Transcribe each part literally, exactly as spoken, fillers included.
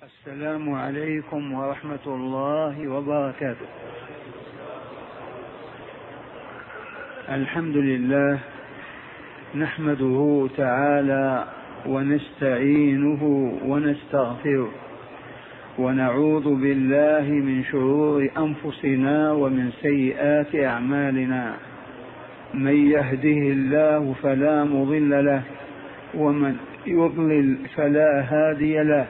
السلام عليكم ورحمة الله وبركاته. الحمد لله نحمده تعالى ونستعينه ونستغفره ونعوذ بالله من شرور أنفسنا ومن سيئات أعمالنا. من يهده الله فلا مضل له ومن يضلل فلا هادي له،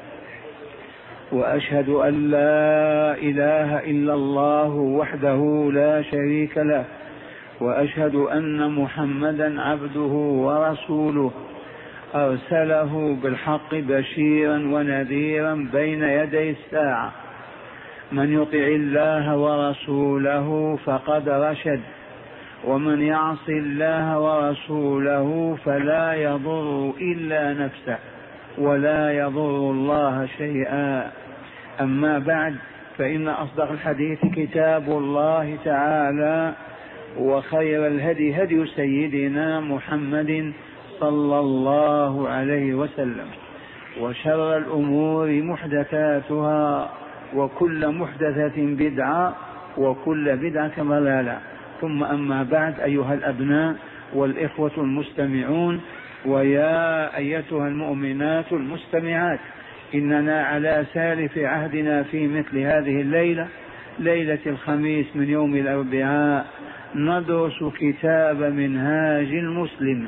وأشهد أن لا إله إلا الله وحده لا شريك له، وأشهد أن محمدا عبده ورسوله أرسله بالحق بشيرا ونذيرا بين يدي الساعة. من يطع الله ورسوله فقد رشد، ومن يعص الله ورسوله فلا يضر إلا نفسه ولا يضر الله شيئا. أما بعد، فإن أصدق الحديث كتاب الله تعالى، وخير الهدي هدي سيدنا محمد صلى الله عليه وسلم، وشر الأمور محدثاتها، وكل محدثة بدعة، وكل بدعة ضلالة. ثم أما بعد، أيها الأبناء والإخوة المستمعون، ويا أيتها المؤمنات المستمعات، إننا على سالف عهدنا في مثل هذه الليلة، ليلة الخميس من يوم الأربعاء، ندرس كتاب منهاج المسلم.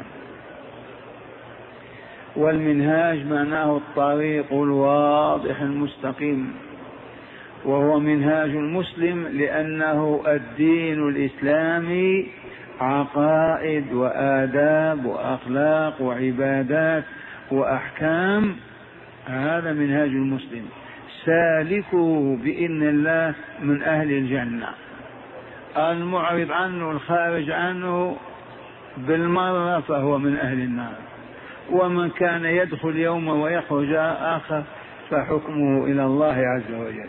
والمنهاج معناه الطريق الواضح المستقيم، وهو منهاج المسلم لأنه الدين الإسلامي عقائد وآداب وأخلاق وعبادات وأحكام. هذا منهاج المسلم، سالكه بإذن الله من أهل الجنة. المعرض عنه الخارج عنه بالمرة فهو من أهل النار، ومن كان يدخل يوم ويخرج آخر فحكمه إلى الله عز وجل.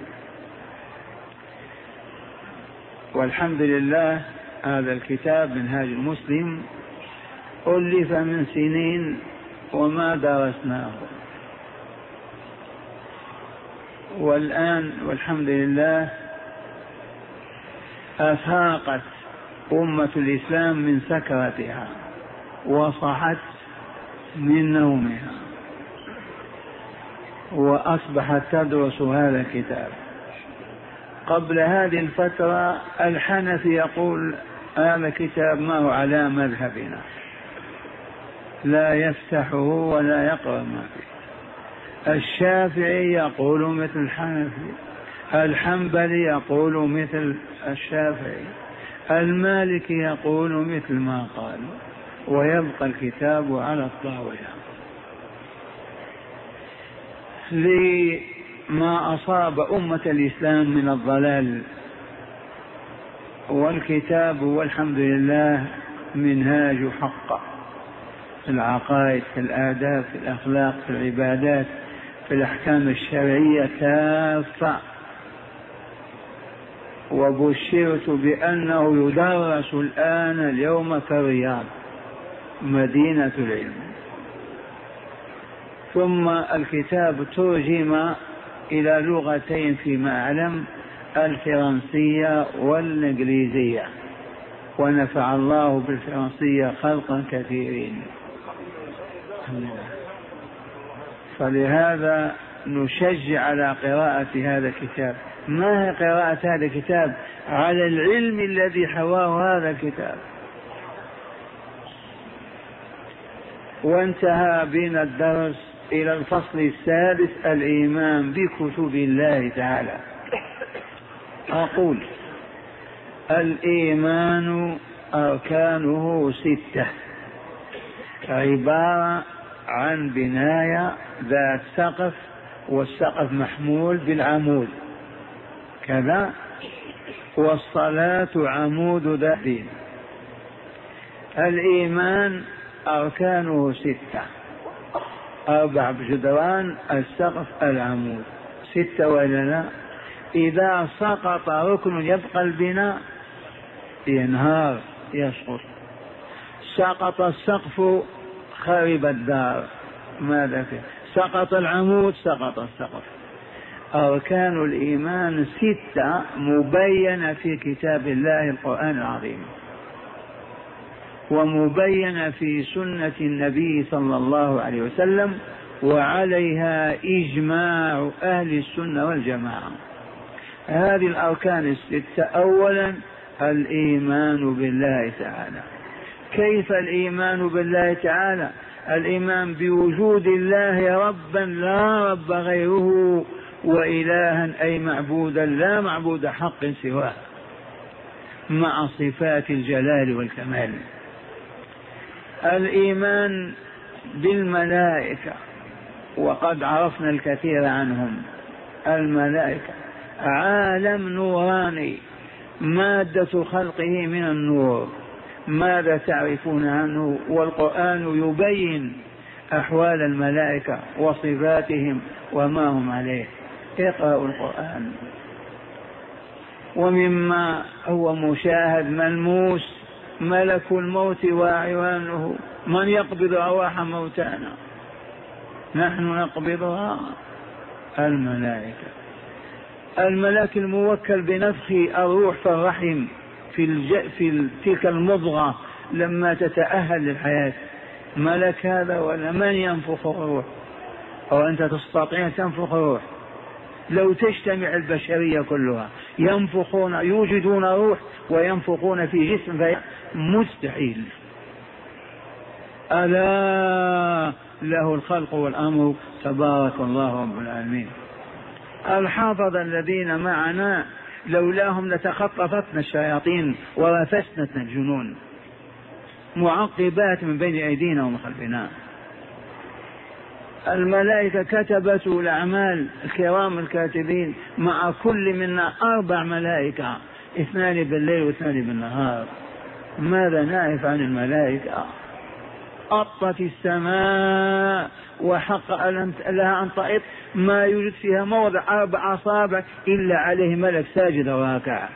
والحمد لله، هذا الكتاب منهاج المسلم ألف من سنين وما درسناه، والآن والحمد لله أفاقت أمة الإسلام من سكرتها وصحت من نومها، وأصبحت تدرس هذا الكتاب. قبل هذه الفترة الحنفي يقول هذا كتاب ما هو على مذهبنا، لا يفتحه ولا يقرأ ما فيه. الشافعي يقول مثل الحنفي، الحنبلي يقول مثل الشافعي، المالكي يقول مثل ما قال، ويبقى الكتاب على الطاولة. لما أصاب أمة الإسلام من الضلال، والكتاب والحمد لله منهاج حق في العقائد، في الآداب، في الأخلاق، في العبادات، في الأحكام الشرعية كافة. وبشرت بأنه يدرس الآن اليوم في الرياض مدينة العلم. ثم الكتاب ترجم إلى لغتين فيما أعلم، الفرنسية والإنجليزية، ونفع الله بالفرنسية خلقا كثيرين. فلهذا نشجع على قراءة هذا الكتاب. ما هي قراءة هذا الكتاب؟ على العلم الذي حواه هذا الكتاب. وانتهى بنا الدرس إلى الفصل السادس، الإيمان بكتب الله تعالى. أقول الإيمان أركانه ستة، عبارة عن بناية ذات سقف، والسقف محمول بالعمود كذا، والصلاة عمود ذات دين. الإيمان أركانه ستة، أربع جدران، السقف، العمود، ستة ولا لا؟ إذا سقط ركن يبقى البناء، ينهار يسقط. سقط السقف خرب الدار، ماذا فيه؟ سقط العمود سقط السقف. أركان الإيمان ستة مبينة في كتاب الله القرآن العظيم، ومبينة في سنة النبي صلى الله عليه وسلم، وعليها إجماع أهل السنة والجماعة. هذه الأركان الستة: أولا الإيمان بالله تعالى. كيف الإيمان بالله تعالى؟ الإيمان بوجود الله ربا لا رب غيره، وإلها أي معبودا لا معبود حق سواه، مع صفات الجلال والكمال. الإيمان بالملائكة، وقد عرفنا الكثير عنهم. الملائكة عالم نوراني، مادة خلقه من النور. ماذا تعرفون عنه؟ والقرآن يبين أحوال الملائكة وصفاتهم وما هم عليه. اقرأوا القرآن. ومما هو مشاهد ملموس ملك الموت وأعوانه. من يقبض أرواح موتانا؟ نحن نقبضها. الملائكة. الملاك الموكل بنفخ الروح في الرحم في, الج... في تلك المضغة لما تتأهل للحياة. ملك هذا ولا من ينفخ الروح؟ أو أنت تستطيع تنفخ الروح؟ لو تجتمع البشرية كلها ينفخون، يوجدون روح وينفخون في جسم، مستحيل. ألا له الخلق والأمر، تبارك الله رب العالمين. الحافظ الذين معنا لولاهم لتخطفتنا الشياطين ورثتنا الجنون، معقبات من بين أيدينا ومن خلفنا. الملائكة كتبة الأعمال الكرام الكاتبين، مع كل منا أربع ملائكة، اثنان بالليل واثنان بالنهار. ماذا نعرف عن الملائكة؟ أطت السماء وحق لها أن تأط، ما يوجد فيها موضع أربع أصابع إلا عليه ملك ساجد راكع.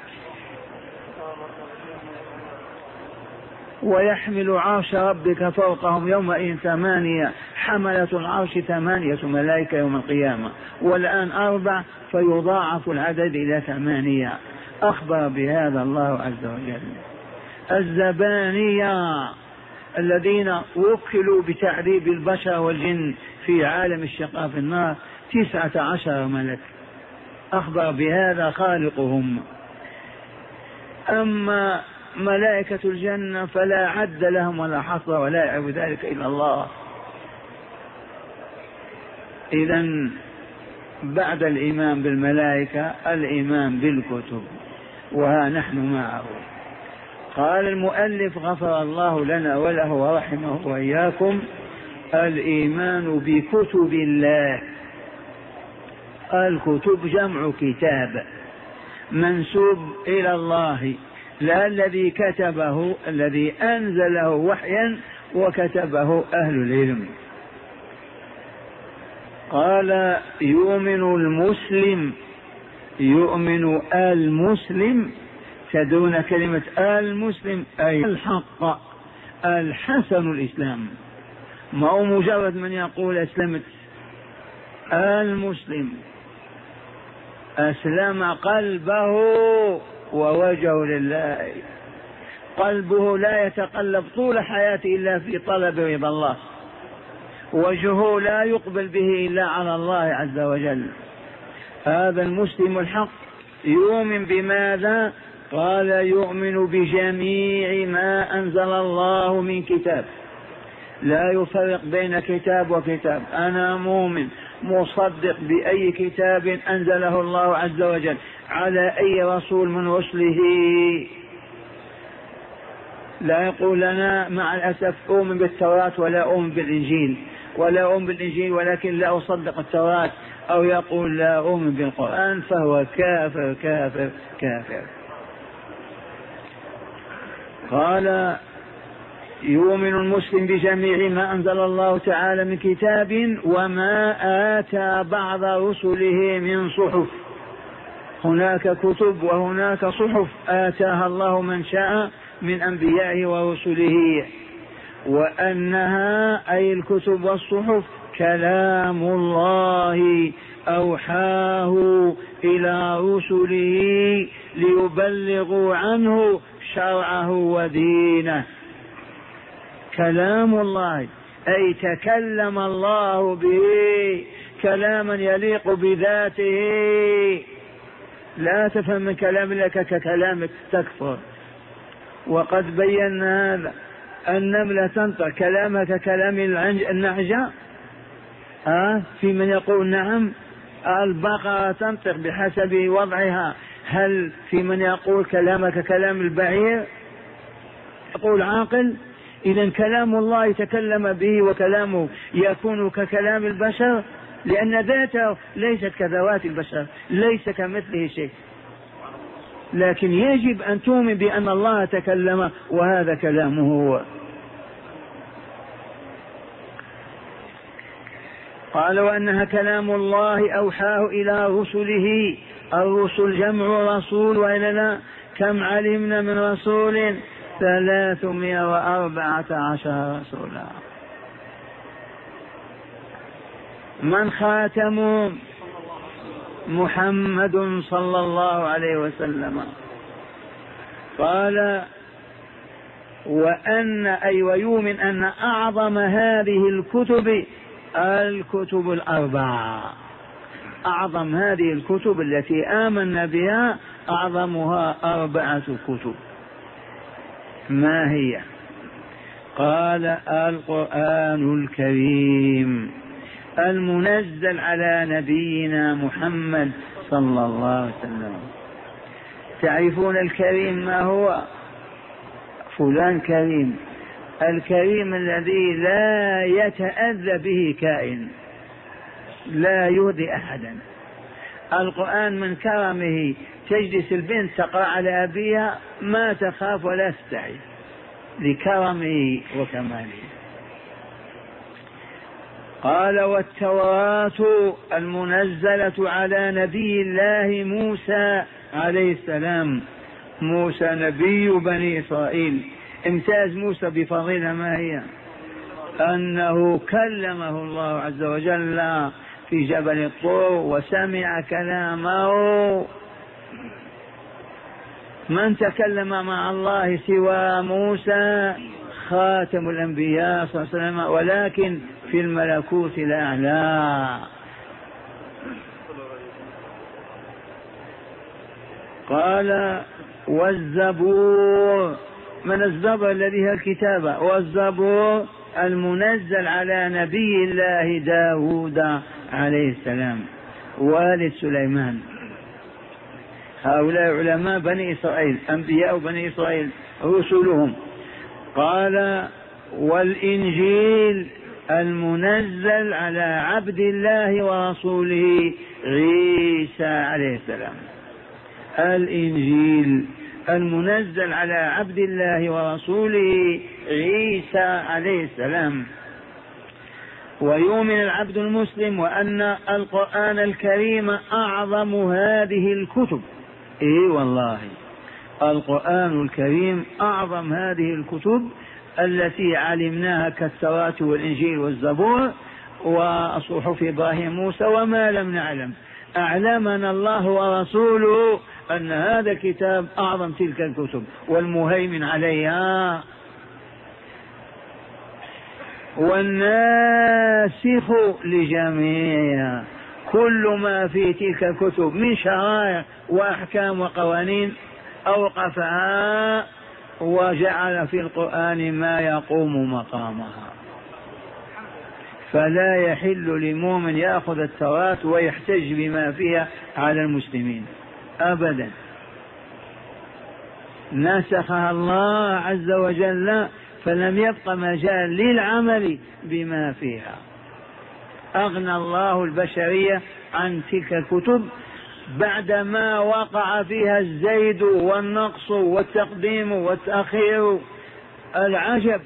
ويحمل عرش ربك فوقهم يومئذ ثمانية، حملة العرش ثمانية ملائكة يوم القيامة، والآن أربع، فيضاعف العدد إلى ثمانية. أخبر بهذا الله عز وجل. الزبانية الذين وكلوا بتعذيب البشر والجن في عالم الشقاء في النار تسعة عشر ملك، أخبر بهذا خالقهم. أما ملائكة الجنة فلا عد لهم ولا حصر، ولا يعرف ذلك إلا الله. إذن بعد الإيمان بالملائكة الإيمان بالكتب، وها نحن معه. قال المؤلف غفر الله لنا وله ورحمه وإياكم: الإيمان بكتب الله. الكتب جمع كتاب منسوب إلى الله، لا الذي كتبه، الذي أنزله وحيا وكتبه أهل العلم. قال: يؤمن المسلم، يؤمن المسلم. تدون كلمة المسلم أي الحق الحسن الإسلام، ما هو مجرد من يقول أسلمت. المسلم أسلم قلبه ووجهه لله، قلبه لا يتقلب طول حياته إلا في طلب رضا الله، وجهه لا يقبل به إلا على الله عز وجل. هذا المسلم الحق. يؤمن بماذا؟ قال: يؤمن بجميع ما أنزل الله من كتاب، لا يفرق بين كتاب وكتاب. أنا مؤمن مصدق بأي كتاب أنزله الله عز وجل على أي رسول من رسله. لا يقول لنا مع الأسف أؤمن بالتوراة ولا أؤمن بالإنجيل، ولا أؤمن بالإنجيل ولكن لا أصدق التوراة، أو يقول لا أؤمن بالقرآن، فهو كافر كافر كافر. قال: يؤمن المسلم بجميع ما أنزل الله تعالى من كتاب وما آتى بعض رسله من صحف. هناك كتب وهناك صحف آتاها الله من شاء من أنبيائه ورسله، وأنها أي الكتب والصحف كلام الله أوحاه إلى رسله ليبلغوا عنه شرعه ودينه. كلام الله أي تكلم الله به كلاما يليق بذاته. لا تفهم من كلام لك ككلامك تكفر. وقد بينا هذا. النملة تنطق كلامها ككلام النعجة، أه؟ في من يقول نعم. البقرة تنطق بحسب وضعها، هل في من يقول كلامك ككلام البعير؟ يقول عاقل. إذا كلام الله يتكلم به وكلامه يكون ككلام البشر، لأن ذاته ليست كذوات البشر، ليس كمثله شيء. لكن يجب أن تؤمن بأن الله تكلم وهذا كلامه هو. قال وأنها كلام الله أوحاه إلى رسله. الرسل جمع رسول، وإننا كم علمنا من رسول؟ ثلاثمائة وأربعة عشر رسولا. من خاتم؟ محمد صلى الله عليه وسلم. قال وأن أي ويؤمن أن أعظم هذه الكتب الكتب الأربعة. أعظم هذه الكتب التي آمنا بها أعظمها أربعة كتب. ما هي؟ قال القرآن الكريم المنزل على نبينا محمد صلى الله عليه وسلم. تعرفون الكريم ما هو؟ فلان كريم. الكريم الذي لا يتأذى به كائن، لا يؤذي أحدا. القرآن من كرمه تجلس البنت تقرأ على أبيها ما تخاف ولا تستحي لكرمه وكماله. قال والتوراة المنزلة على نبي الله موسى عليه السلام. موسى نبي بني إسرائيل. امتاز موسى بفضيلة ما هي؟ أنه كلمه الله عز وجل في جبل الطور وسمع كلامه. من تكلم مع الله سوى موسى؟ خاتم الأنبياء صلى الله عليه وسلم، ولكن في الملكوت الأعلى. قال والزبور. من الزبور؟ الذي هي الكتابة. والزبور المنزل على نبي الله داود عليه السلام والد سليمان. هؤلاء علماء بني إسرائيل، أنبياء بني إسرائيل رسلهم. قال والإنجيل المنزل على عبد الله ورسوله عيسى عليه السلام. الإنجيل المنزل على عبد الله ورسوله عيسى عليه السلام. ويؤمن العبد المسلم وأن القرآن الكريم أعظم هذه الكتب. إيه والله القرآن الكريم أعظم هذه الكتب التي علمناها كالتوراة والإنجيل والزبور وصحف إبراهيم موسى وما لم نعلم. أعلمنا الله ورسوله أن هذا الكتاب أعظم تلك الكتب والمهيمن عليها. والناسخ لجميعها، كل ما في تلك الكتب من شرائع وأحكام وقوانين أوقفها وجعل في القرآن ما يقوم مقامها. فلا يحل لمؤمن يأخذ التوراة ويحتج بما فيها على المسلمين أبدا. نسخها الله عز وجل فلم يبق مجال للعمل بما فيها. أغنى الله البشرية عن تلك الكتب بعدما وقع فيها الزيد والنقص والتقديم والتأخير. العجب.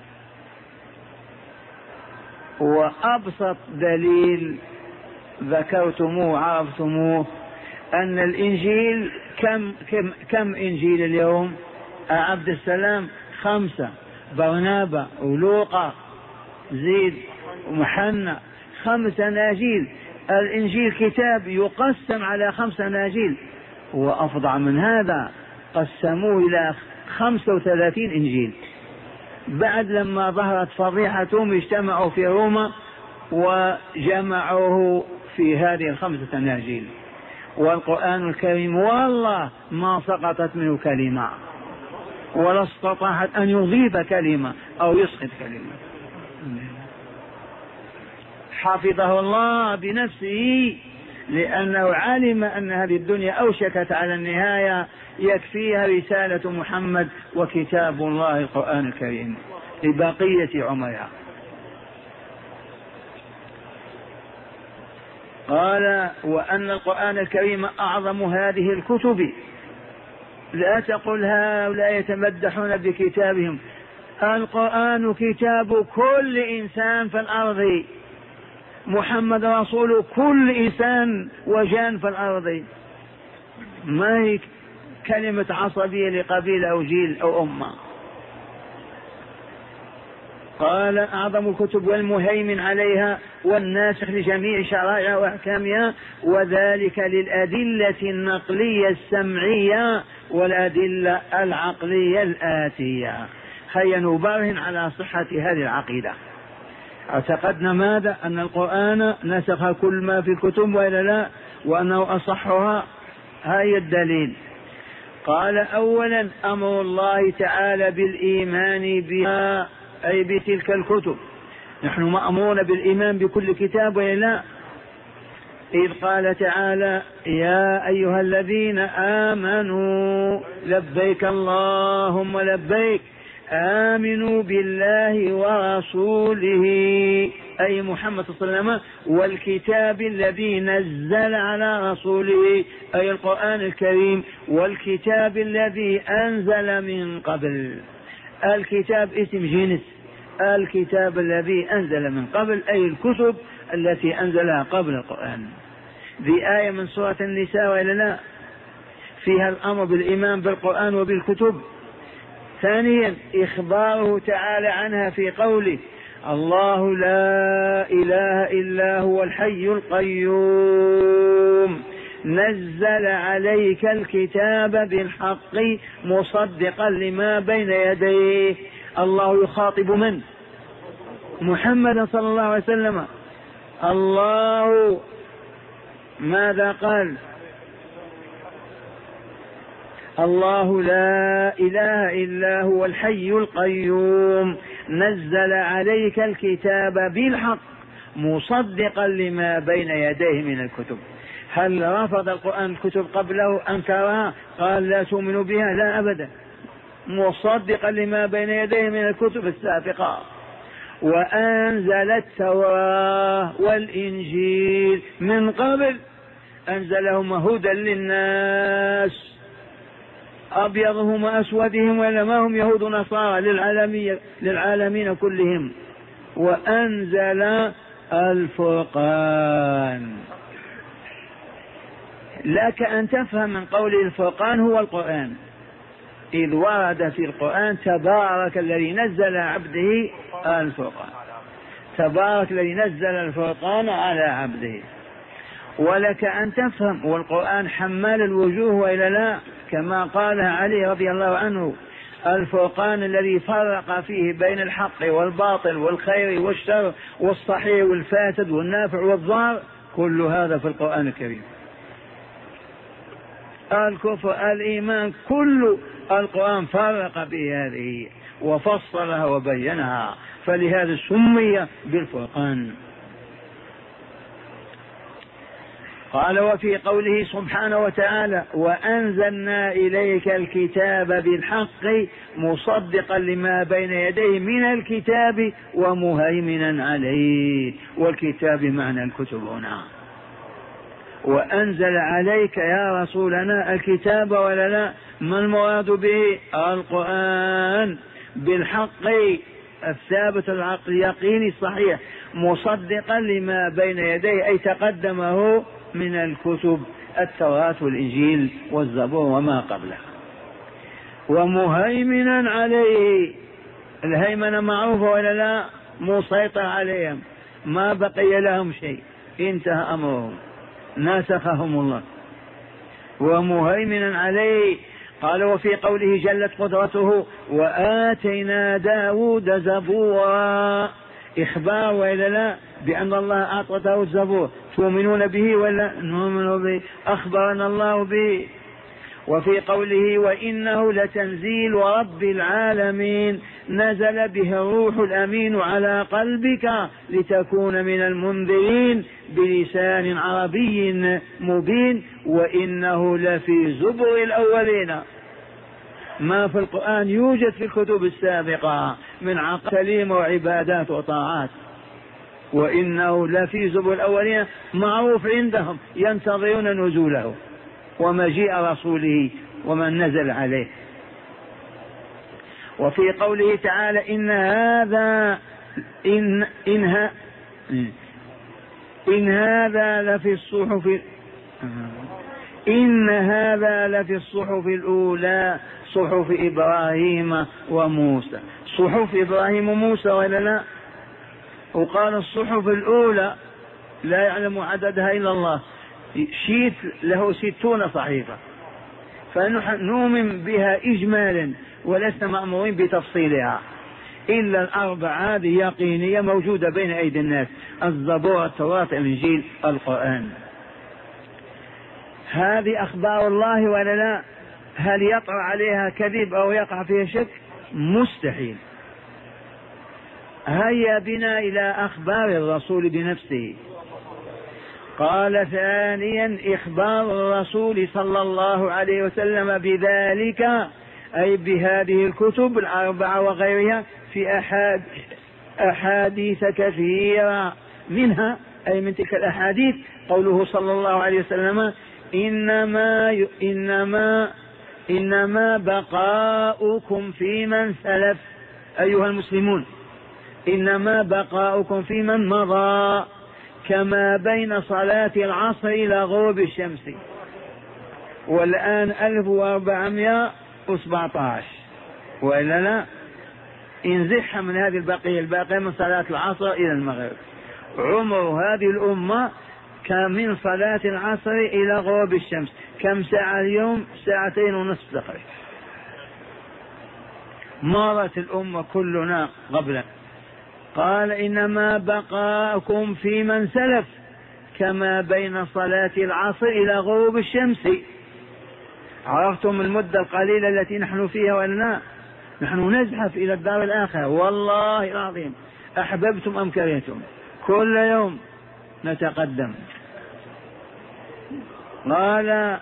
وأبسط دليل ذكرتموه عرفتموه أن الإنجيل كم, كم, كم إنجيل اليوم؟ عبد السلام خمسة، برنابا ولوقا زيد ومحنى، خمسة أناجيل. الإنجيل كتاب يقسم على خمس أناجيل، وأفضع من هذا قسموه إلى خمسة وثلاثين إنجيل. بعد لما ظهرت فضيحتهم اجتمعوا في روما وجمعوه في هذه الخمسة أناجيل. والقرآن الكريم والله ما سقطت منه كلمة، ولا استطاعت أن يضيف كلمة أو يسقط كلمة. حفظه الله بنفسه لأنه علم أن هذه الدنيا أوشكت على النهاية، يكفيها رسالة محمد وكتاب الله القرآن الكريم لبقية عمرها. قال وأن القرآن الكريم أعظم هذه الكتب. لا تقل هؤلاء يتمدحون بكتابهم، القرآن كتاب كل إنسان في الأرض، محمد رسول كل إنسان وجان في الأرض، ما هي كلمة عصبية لقبيلة أو جيل أو أمة. قال أعظم الكتب والمهيمن عليها والناسخ لجميع شرائع وأحكامها، وذلك للأدلة النقلية السمعية والأدلة العقلية الآتية. هيا نبرهن على صحة هذه العقيدة. اعتقدنا ماذا؟ أن القرآن نسخ كل ما في الكتب وإلا لا، وأنه أصحها. هاي الدليل. قال أولا أمر الله تعالى بالإيمان بها أي بتلك الكتب. نحن مأمورون بالإيمان بكل كتاب وإلا لا؟ إذ قال تعالى يا أيها الذين آمنوا لبيك اللهم لبيك آمنوا بالله ورسوله أي محمد صلى الله عليه وسلم والكتاب الذي نزل على رسوله أي القرآن الكريم، والكتاب الذي أنزل من قبل. الكتاب اسم جنس، الكتاب الذي أنزل من قبل أي الكتب التي أنزلها قبل القرآن. ذي آية من سورة النساء وإلا لا؟ فيها الأمر بالإيمان بالقرآن وبالكتب. ثانيا إخباره تعالى عنها في قوله الله لا إله إلا هو الحي القيوم نزل عليك الكتاب بالحق مصدقا لما بين يديه. الله يخاطب من؟ محمد صلى الله عليه وسلم. الله ماذا قال؟ الله لا إله إلا هو الحي القيوم نزل عليك الكتاب بالحق مصدقا لما بين يديه من الكتب. هل رفض القرآن الكتب قبله أنكرها؟ قال لا تؤمنوا بها؟ لا أبدا، مصدقا لما بين يديه من الكتب السابقة. وأنزل التوراة والإنجيل من قبل، أنزلهما هدى للناس أبيضهم وأسودهم ولا ما هم يهود نصارى للعالمين, للعالمين كلهم. وأنزل الفرقان. لك أن تفهم من قول الفرقان هو القرآن، إذ ورد في القرآن تبارك الذي نزل عبده الفرقان، تبارك الذي نزل الفرقان على عبده. ولك أن تفهم والقرآن حمال الوجوه وإلا لا، كما قال علي رضي الله عنه الفرقان الذي فرق فيه بين الحق والباطل والخير والشر والصحيح والفاسد والنافع والضار، كل هذا في القرآن الكريم. الكفر الإيمان كل القرآن فرق بهذه وفصلها وبينها، فلهذا سمي بالفرقان. قال وفي قوله سبحانه وتعالى وأنزلنا إليك الكتاب بالحق مصدقا لما بين يديه من الكتاب ومهيمنا عليه. والكتاب معنى الكتب هنا. وأنزل عليك يا رسولنا الكتاب ولا لا؟ ما المراد به؟ القرآن بالحق الثابت العقل اليقيني الصحيح مصدقا لما بين يديه أي تقدمه من الكتب التوراة والإنجيل والزبور وما قبله. ومهيمنا عليه، الهيمنة معروفة ولا لا؟ مسيطر عليهم، ما بقي لهم شيء انتهى أمرهم، ناسخهم الله ومهيمنا عليه. قال وفي قوله جلت قدرته وآتينا داود زبورا، إخبار وإلا لا بأن الله أعطته الزبور، تؤمنون به ولا نؤمن به؟ أخبرنا الله به. وفي قوله وإنه لتنزيل رب العالمين نزل به الروح الأمين على قلبك لتكون من المنذرين بلسان عربي مبين وإنه لفي زبر الأولين. ما في القرآن يوجد في الكتب السابقة من عقائد سليمة وعبادات وطاعات، وإنه لفي زبر الأولين معروف عندهم، ينتظرون نزوله ومجيء رسوله ومن نزل عليه. وفي قوله تعالى إن هذا إن, إن, إن هذا لفي الصحف إن هذا لفي الصحف الأولى صحف إبراهيم وموسى. صحف إبراهيم وموسى ولا لا؟ وقال الصحف الأولى لا يعلم عددها إلا الله، شيت له ستون صحيفة، فنحن نؤمن بها إجمالا ولسنا مأمورين بتفصيلها إلا الأربعة هذه يقينية موجودة بين أيدي الناس: الزبور، التوراة، الإنجيل، القرآن. هذه أخبار الله ولا لا؟ هل يطرأ عليها كذب أو يقع فيها شك؟ مستحيل. هيا بنا إلى أخبار الرسول بنفسه. قال ثانيا إخبار الرسول صلى الله عليه وسلم بذلك أي بهذه الكتب الأربعة وغيرها في أحاد أحاديث كثيرة، منها أي من تلك الأحاديث قوله صلى الله عليه وسلم إنما إنما إنما بقاؤكم في من سلف. أيها المسلمون، إنما بقاؤكم في من مضى كما بين صلاة العصر إلى غروب الشمس. والآن ألف وأربعمائة وسبعة عشر وإلا لا؟ انزحها من هذه البقية الباقية من صلاة العصر إلى المغرب. عمر هذه الأمة كمن صلاة العصر إلى غروب الشمس كم ساعة اليوم؟ ساعتين ونصف دقيقة. مرت الأمة كلنا قبل. قال إنما بقاؤكم في من سلف كما بين صلاة العصر إلى غروب الشمس. عرفتم المدة القليلة التي نحن فيها ولا؟ نحن نزحف إلى الدار الآخرة والله العظيم، أحببتم أم كرهتم، كل يوم نتقدم. قال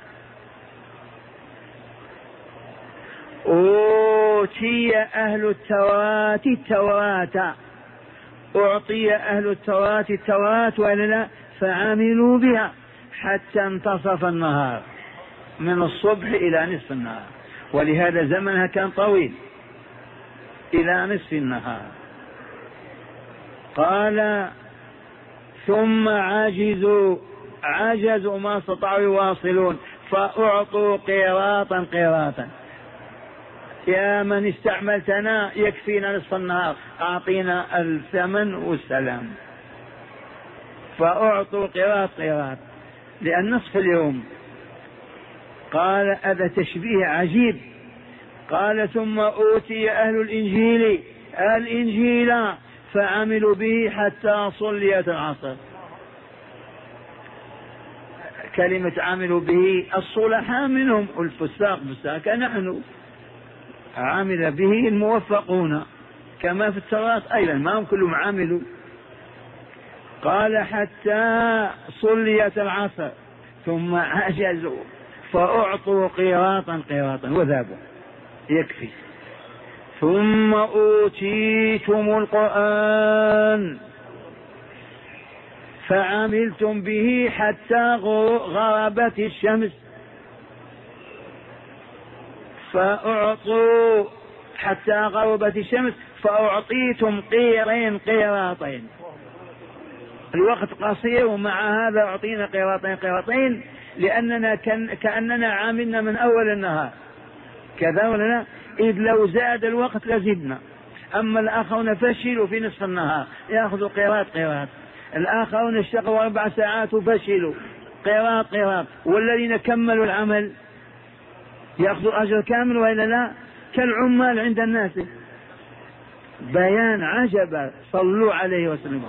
أوتي أهل التوراة التوراة، أعطي أهل التوراة التوراة ولا لا؟ فعملوا بها حتى انتصف النهار، من الصبح إلى نصف النهار، ولهذا زمنها كان طويل إلى نصف النهار. قال ثم عجزوا عجزوا ما استطاعوا يواصلون فأعطوا قيراطا قيراطا. يا من استعملتنا يكفينا نصف النهار، أعطينا الثمن والسلام. فأعطوا قيراط قيراط لأن نصف اليوم. قال هذا تشبيه عجيب. قال ثم أوتي أهل الإنجيل الإنجيل فعملوا به حتى صليت العصر. كلمة عملوا به الصلحاء منهم، الفساق فساق نحن، عمل به الموفقون كما في التوراة أيضا ما هم كلهم عملوا. قال حتى صليت العصر ثم عجزوا فأعطوا قيراطا قيراطا وذابوا، يكفي. ثم أوتيتم القرآن فعملتم به حتى غربت الشمس، فأعطوا حتى غربت الشمس فأعطيتم قيرين قيراطين. الوقت قصير ومع هذا أعطينا قيراطين قيراطين لأننا كأننا عاملنا من أول النهار كذا ولا؟ إذ لو زاد الوقت لزدنا. أما الآخرون فشلوا في نصف النهار يأخذوا قيراط قيراط. الآخرون اشتغلوا أربع ساعات وفشلوا، قراط قراط، والذين كملوا العمل يأخذوا أجر كامل وإلا لا؟ كالعمال عند الناس. بيان عجبا، صلوا عليه وسلم.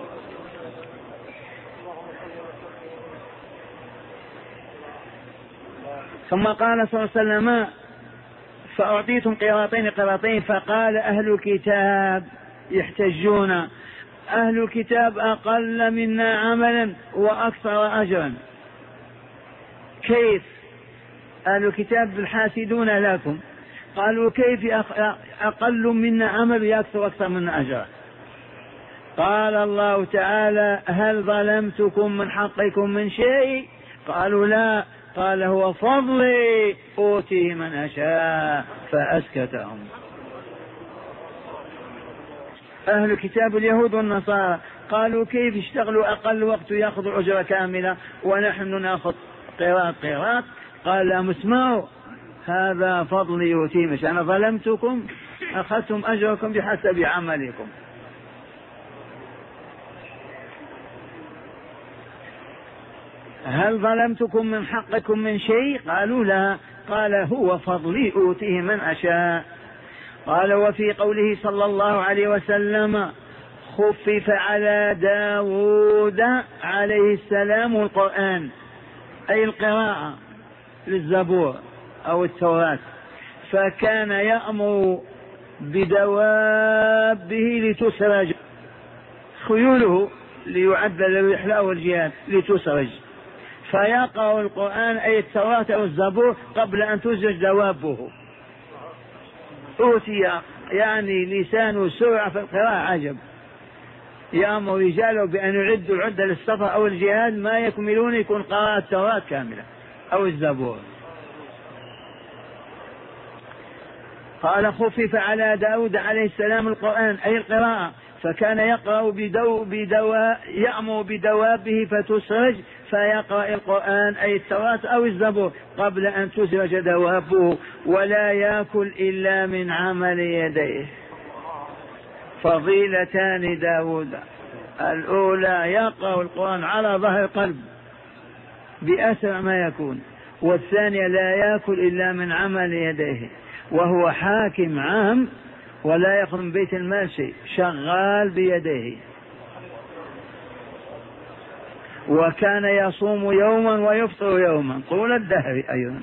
ثم قال صلى الله عليه وسلم فأعطيتم قراطين قراطين، فقال أهل الكتاب يحتجون أهل الكتاب أقل منا عملا وأكثر أجرا. كيف أهل الكتاب الحاسدون لكم؟ قالوا كيف أقل منا عمل يكثر أكثر منا أجرا؟ قال الله تعالى هل ظلمتكم من حقكم من شيء؟ قالوا لا. قال هو فضلي أوتيه من أشاء فأسكتهم. أهل الكتاب اليهود والنصارى قالوا كيف اشتغلوا أقل وقت يأخذوا أجرة كاملة ونحن نأخذ قراط قراط؟ قال لهم اسمعوا هذا فضلي يؤتيه من أشاء، أنا ظلمتكم أخذتم أجركم بحسب عملكم. هل ظلمتكم من حقكم من شيء؟ قالوا لا. قال هو فضلي أوتيه من أشاء. قال وفي قوله صلى الله عليه وسلم خفف على داود عليه السلام القرآن، أي القراءة للزبور أو التوراة، فكان يأمر بدوابه لتسرج، خيوله ليعد للرحلة والجهاد لتسرج، فيقرأ القرآن أي التوراة أو الزبور قبل أن تسرج دوابه. أوتي يعني لسان سرعة في القراءة عجب. يأمر رجاله بأن يعدوا العدة للسفر أو الجهاد ما يكملون يكون قراءة التوراة كاملة أو الزبور. قال خفف على داود عليه السلام القرآن أي القراءة، فكان يقرأ بدو بدو يأمر بدوابه فتسرج، فيقرأ القرآن أي التوراة أو الزبور قبل أن تسرج دوابه، ولا يأكل إلا من عمل يديه. فضيلتان داود: الأولى يقرأ القرآن على ظهر قلب بأسرع ما يكون، والثانية لا يأكل إلا من عمل يديه، وهو حاكم عام ولا يأخذ من بيت المال شيء، شغال بيديه. وكان يصوم يوما ويفطر يوما طول الدهر أيضا.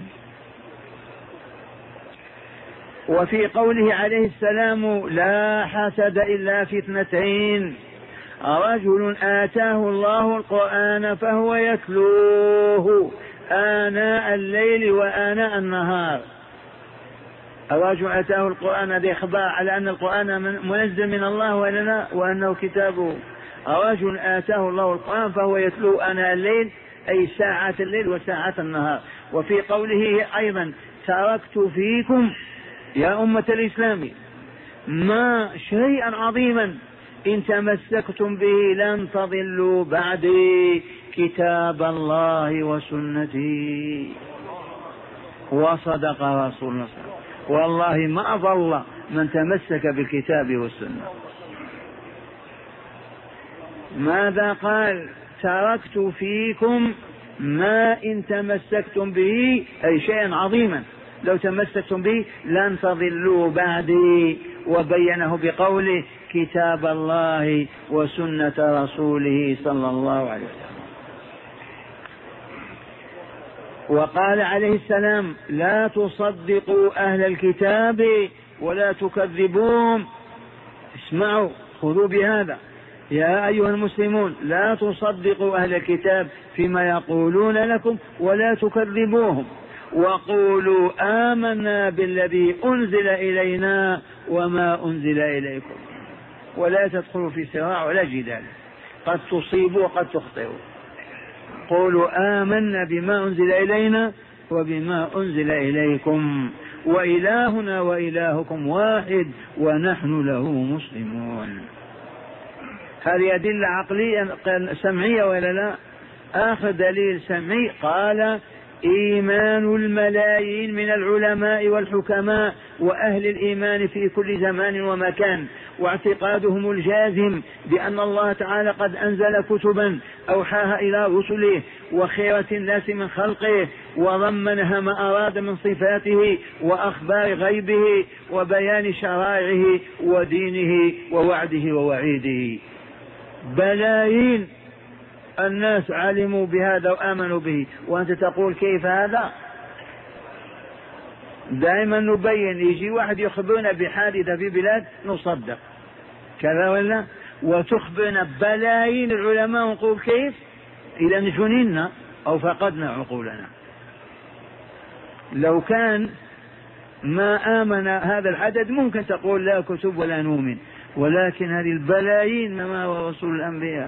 وفي قوله عليه السلام لا حسد إلا في اثنتين: رجل آتاه الله القرآن فهو يتلوه آناء الليل وآناء النهار. الرجل آتاه القرآن، هذا إخبار على أن القرآن منزل من الله وأنه كتابه. رجل آتاه الله القرآن فهو يتلوه آناء الليل أي ساعات الليل وساعات النهار. وفي قوله أيضا: تركت فيكم يا أمة الإسلام ما شيئا عظيما إن تمسكتم به لن تضلوا بعدي، كتاب الله وسنتي. وصدق رسول الله، والله ما ضل من تمسك بالكتاب والسنة. ماذا قال؟ تركت فيكم ما إن تمسكتم به أي شيئا عظيما لو تمسكتم به لن تضلوا بعدي، وبينه بقوله كتاب الله وسنة رسوله صلى الله عليه وسلم. وقال عليه السلام: لا تصدقوا أهل الكتاب ولا تكذبوهم. اسمعوا، خذوا بهذا يا أيها المسلمون، لا تصدقوا أهل الكتاب فيما يقولون لكم ولا تكذبوهم، وقولوا آمنا بالذي أنزل إلينا وما أنزل إليكم، ولا تدخلوا في صراع ولا جدال، قد تصيبوا وقد تخطئوا. قولوا آمنا بما أنزل إلينا وبما أنزل إليكم وإلهنا وإلهكم واحد ونحن له مسلمون. هذه أدلة عقلية سمعية ولا لا؟ آخر دليل سمعي قال إيمان الملايين من العلماء والحكماء وأهل الإيمان في كل زمان ومكان، واعتقادهم الجازم بأن الله تعالى قد أنزل كتبا أوحاها إلى رسله وخيرة الناس من خلقه، وضمنها ما أراد من صفاته وأخبار غيبه وبيان شرائعه ودينه ووعده ووعيده. بلايين الناس علموا بهذا وآمنوا به، وأنت تقول كيف هذا؟ دائما نبين، يجي واحد يخبرنا بحادثة في بلاد نصدق كذا ولا، وتخبرنا بلايين العلماء ونقول كيف؟ إذا جننا أو فقدنا عقولنا. لو كان ما آمن هذا العدد ممكن تقول لا كتب ولا نؤمن، ولكن هذه البلايين ما هو رسول الأنبياء.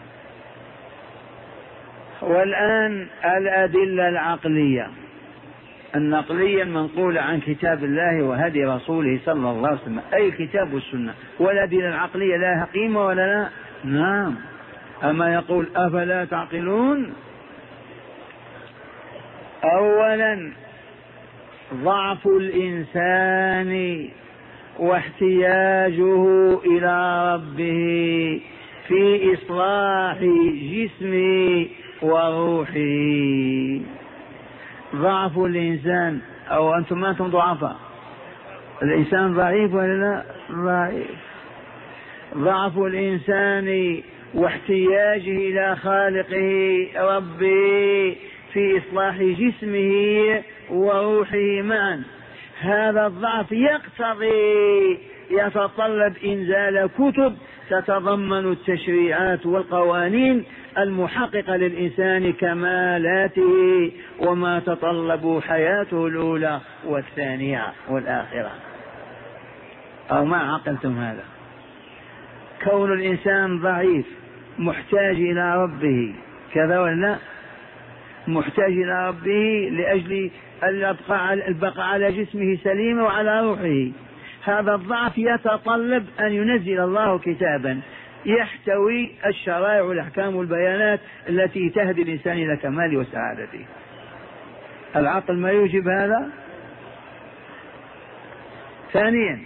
والآن الأدلة العقلية النقلية المنقولة عن كتاب الله وهدي رسوله صلى الله عليه وسلم، أي الكتاب والسنة. والأدلة العقلية لها قيمة ولا لا؟ نعم. أما يقول أفلا تعقلون؟ أولا ضعف الإنسان واحتياجه إلى ربه في إصلاح جسمه وروحه. ضعف الإنسان، أو أنتم ما أنتم ضعفاء؟ الإنسان ضعيف ولا لا؟ ضعيف. ضعف الإنسان واحتياجه إلى خالقه ربه في إصلاح جسمه وروحه معا، هذا الضعف يقتضي يتطلب إنزال كتب تتضمن التشريعات والقوانين المحققة للإنسان كمالاته وما تطلب حياته الأولى والثانية والآخرة. أو ما عقلتم هذا؟ كون الإنسان ضعيف محتاج إلى ربه كذا ولا؟ محتاج إلى ربه لأجل البقاء على جسمه سليم وعلى روحه. هذا الضعف يتطلب أن ينزل الله كتابا يحتوي الشرائع والأحكام والبيانات التي تهدي الإنسان إلى كماله وسعادته. العقل ما يوجب هذا. ثانيا،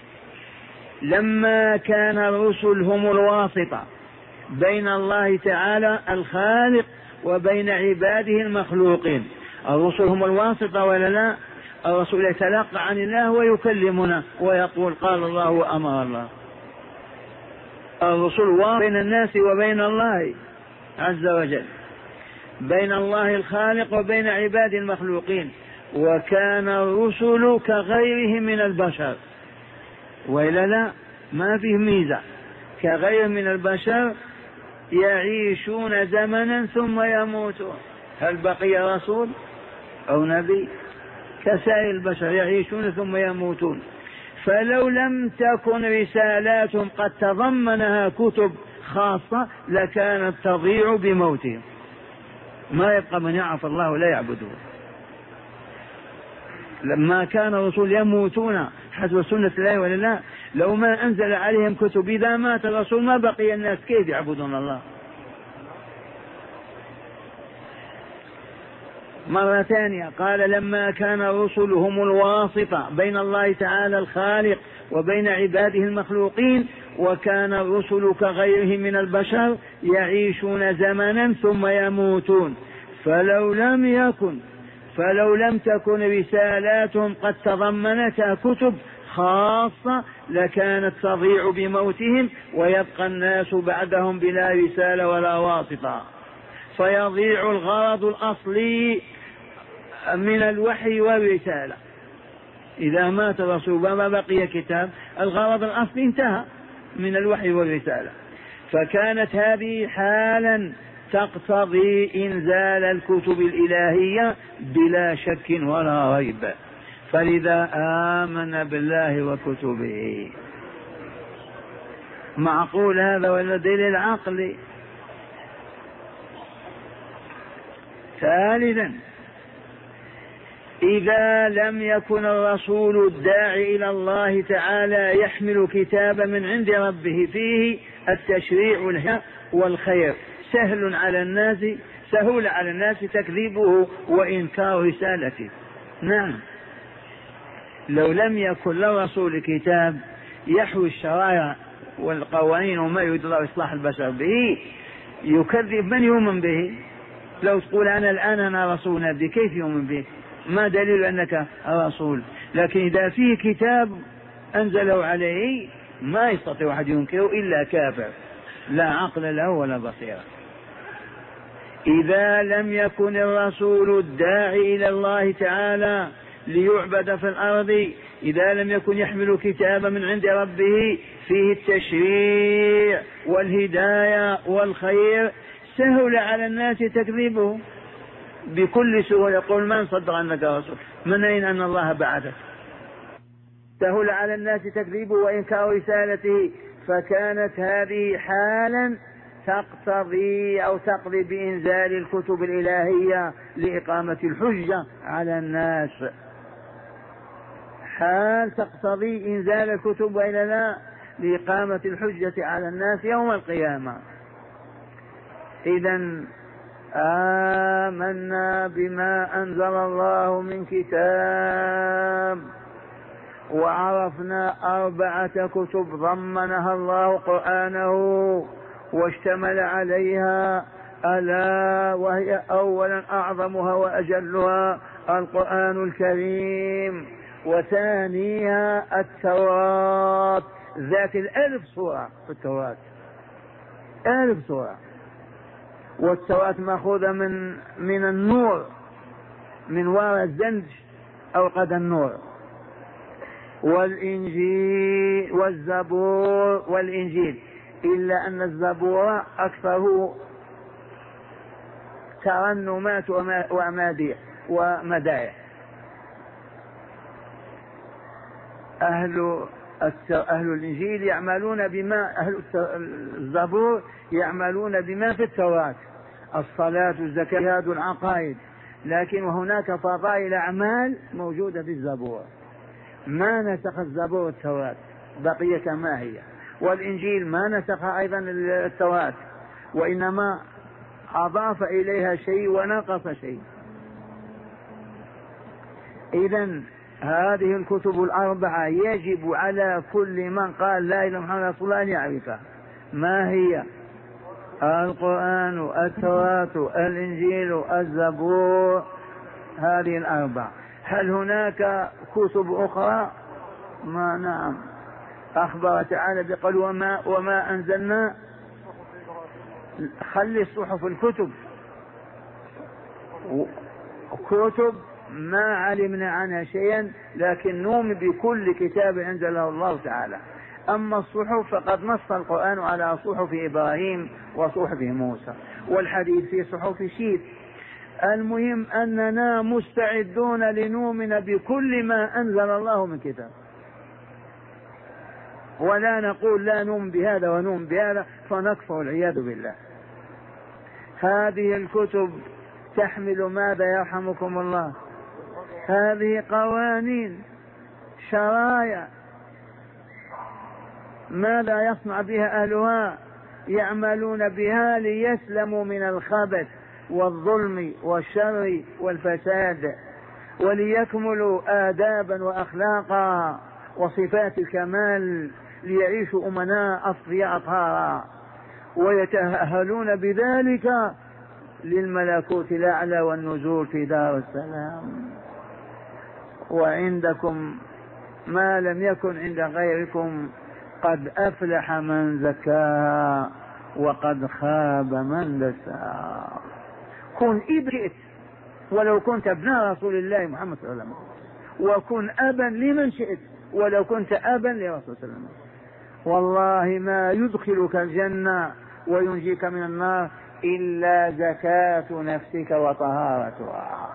لما كان الرسل هم الواسطة بين الله تعالى الخالق وبين عباده المخلوقين. الرسل هم الواسطة ولا لا؟ الرسول يتلقى عن الله ويكلمنا ويقول قال الله وأمر الله. الرسول واسطة بين الناس وبين الله عز وجل، بين الله الخالق وبين عباده المخلوقين. وكان الرسل كغيرهم من البشر، وإلا لا؟ ما فيه ميزة، كغير من البشر يعيشون زمنا ثم يموتون. هل بقي رسول أو نبي؟ كسائر البشر يعيشون ثم يموتون. فلو لم تكن رسالاتهم قد تضمنها كتب خاصة لكانت تضيع بموتهم، ما يبقى من يعرف الله ولا يعبده. لما كان الرسول يموتون حسب سنة الله ولا لا؟ لو ما أنزل عليهم كتب، إذا مات الرسول ما بقي الناس كيف يعبدون الله؟ مرة ثانية قال لما كان الرسل هم الواسطة بين الله تعالى الخالق وبين عباده المخلوقين، وكان الرسل كغيرهم من البشر يعيشون زمنا ثم يموتون. فلو لم يكن فلو لم تكن رسالاتهم قد تضمنتها كتب خاصة لكانت تضيع بموتهم، ويبقى الناس بعدهم بلا رسالة ولا واسطة، فيضيع الغرض الأصلي من الوحي والرسالة. إذا مات الرسول وما بقي كتاب، الغرض الأصلي انتهى من الوحي والرسالة. فكانت هذه حالا تقتضي إنزال الكتب الإلهية بلا شك ولا ريب. فلذا آمن بالله وكتبه. معقول هذا ولا دليل عقلي؟ ثالثا، إذا لم يكن الرسول الداعي إلى الله تعالى يحمل كتابا من عند ربه فيه التشريع والخير سهل على الناس سهل على الناس تكذيبه وإنكار رسالته. نعم، لو لم يكن للرسول كتاب يحوي الشرائع والقوانين وما يريد الله إصلاح البشر به يكذب من يؤمن به؟ لو تقول أنا الآن أنا رسول نبي كيف يؤمن به؟ ما دليل أنك رسول؟ لكن إذا فيه كتاب أنزله عليه ما يستطيع أحد ينكره إلا كافر لا عقل له ولا بصيرة. إذا لم يكن الرسول الداعي إلى الله تعالى ليعبد في الأرض، إذا لم يكن يحمل كتابا من عند ربه فيه التشريع والهداية والخير، سهل على الناس تكذيبه بكل سهولة. يقول من صدق أنك رسول؟ من أين أن الله بعثك؟ سهل على الناس تكذيبه وإنكار رسالته. فكانت هذه حالا تقتضي أو تقضي بإنزال الكتب الإلهية لإقامة الحجة على الناس، حال تقتضي إنزال الكتب وإلا لا لإقامة الحجة على الناس يوم القيامة. إذن آمنا بما أنزل الله من كتاب وعرفنا أربعة كتب ضمنها الله قرآنه واشتمل عليها، ألا وهي أولا أعظمها وأجلها القرآن الكريم، وثانيها التوراة ذات الألف سورة في التوراة، ألف سورة، والتوراة مأخوذة من من النور، من وراء الزنج أو قد النور. والإنجيل والزبور والإنجيل، إلا أن الزبور أكثره ترنمات ومدائح ومدائح. أهل أهل الإنجيل يعملون بما أهل الزبور يعملون بما في التوراة، الصلاة والزكاة والعقائد، لكن هناك فضائل أعمال موجودة في الزبور، ما نسخ الزبور التوراة بقية كما هي، والإنجيل ما نسخ أيضا التوراة وإنما أضاف إليها شيء ونقص شيء. إذن هذه الكتب الأربعة يجب على كل من قال لا إله إلا الله رسول الله أن يعرفها. ما هي؟ القرآن، التوراة، الإنجيل، الزبور، هذه الأربعة. هل هناك كتب أخرى؟ ما نعم، أخبر تعالى بقول وما, وما أنزلنا، خلي الصحف الكتب كتب ما علمنا عنها شيئا، لكن نؤمن بكل كتاب أنزله الله تعالى. أما الصحف فقد نص القرآن على صحف إبراهيم وصحف موسى، والحديث في صحف شيث. المهم أننا مستعدون لنؤمن بكل ما أنزل الله من كتاب، ولا نقول لا نؤمن بهذا ونؤمن بهذا فنكفر والعياذ بالله. هذه الكتب تحمل ماذا يرحمكم الله؟ هذه قوانين، شرائع، ماذا يصنع بها أهلها؟ يعملون بها ليسلموا من الخبث والظلم والشر والفساد، وليكملوا آدابا وأخلاقا وصفات الكمال، ليعيشوا أمناء أصفياء أطهارا، ويتأهلون بذلك للملكوت الأعلى والنزول في دار السلام. وعندكم ما لم يكن عند غيركم، قد أفلح من زكاها وقد خاب من دساها. كن إبرئت ولو كنت ابن رسول الله محمد صلى الله عليه وسلم، وكن أبا لمن شئت ولو كنت أبا لرسول صلى الله عليه وسلم. والله ما يدخلك الجنة وينجيك من النار إلا زكاة نفسك وطهارتها.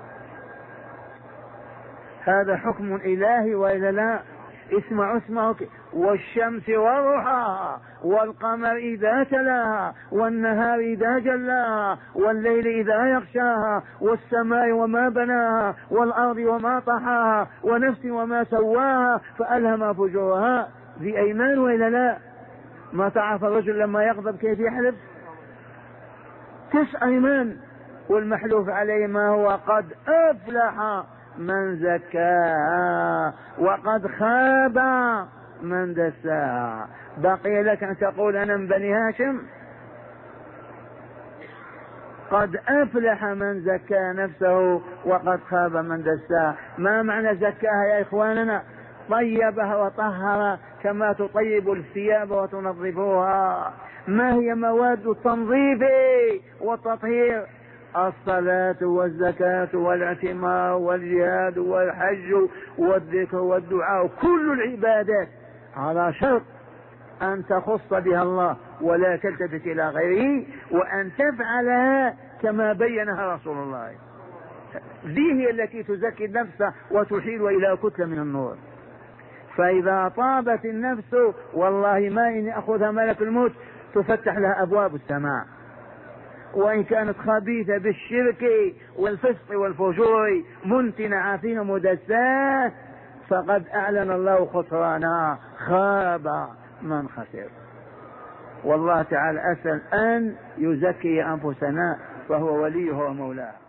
هذا حكم إلهي وإلا لا؟ اسمعوا اسمعوا. والشمس وضحاها والقمر إذا تلاها والنهار إذا جلاها والليل إذا يغشاها والسماء وما بناها والأرض وما طحاها ونفس وما سواها فألهم فجورها. ذي أيمان وإلا لا؟ ما تعرف الرجل لما يغضب كيف يحلف؟ تسع من والمحلوف عليه ما هو قد أفلح من زكاها وقد خاب من دساها. بقي لك أن تقول أنا من بني هاشم؟ قد أفلح من زكى نفسه وقد خاب من دساها. ما معنى زكاها يا إخواننا؟ طيبها وطهر كما تطيب الثياب وتنظفوها. ما هي مواد التنظيف والتطهير؟ الصلاة والزكاة والاعتمار والجهاد والحج والذكر والدعاء، كل العبادات على شرط أن تخص بها الله ولا تلتفت إلى غيره، وأن تفعلها كما بينها رسول الله. ذي هي التي تزكي النفس وتحيل إلى كتلة من النور. فإذا طابت النفس والله ما إن أخذها ملك الموت تفتح لها أبواب السماء، وإن كانت خبيثة بالشرك والفسق والفجور منتنة عافية مدساة فقد أعلن الله خسرانا، خاب من خسر. والله تعالى أسأل أن يزكي أنفسنا فهو وليه ومولاه.